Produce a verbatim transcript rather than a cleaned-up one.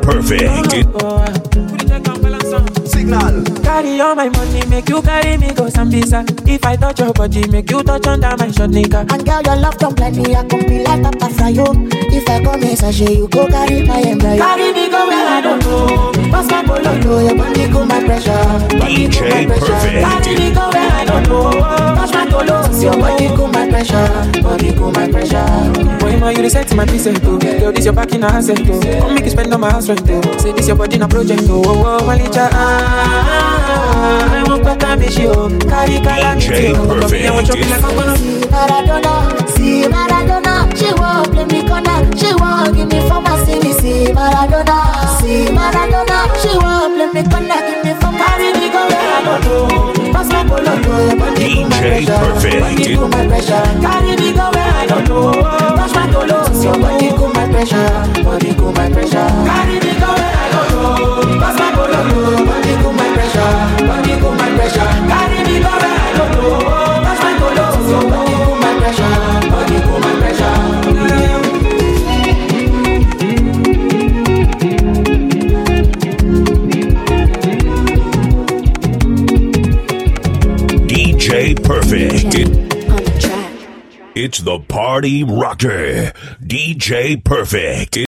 Perfect. Signal. Carry all my money, make you carry me go Sambisa. If I touch your body, make you touch under my short nigga. And girl, your love don't plenty, I come be like Papa Frio. If I come in sachet, you go carry my embryo. Carry me go where I don't know. Pass my polo, your body cool my pressure. Body cool my pressure. Carry me go where I don't know. Touch my polo, your body cool my pressure. Body cool my pressure. Boy, ma, you reset my preset, oh. Girl, this your back in a asset, oh. Come make you spend on my house rent, oh. Say this your body in a project, oh. Oh, oh, Malicha, ah, I want back and be she, oh. Carry calamity, oh. Perfect. I want chopping like I'm gonna See Maradona, see Maradona. She won't play me corner. She won't give me for my city. See Maradona, see Maradona. She won't play me corner. Give me for my carry me go where I don't know. pass my polo, your body cool my D J pressure. Perfect. Body cool my pressure. Carry me go where I don't know. Touch my polo, Your body cool my pressure. Body cool my pressure. carry me go where I don't know. Pass my polo, Body cool my pressure. Body cool my pressure. carry me go where I don't know. Touch my polo, Your body cool my pressure. Body cool my pressure. D J Perfect. On the track. It's the party rocker. D J Perfect.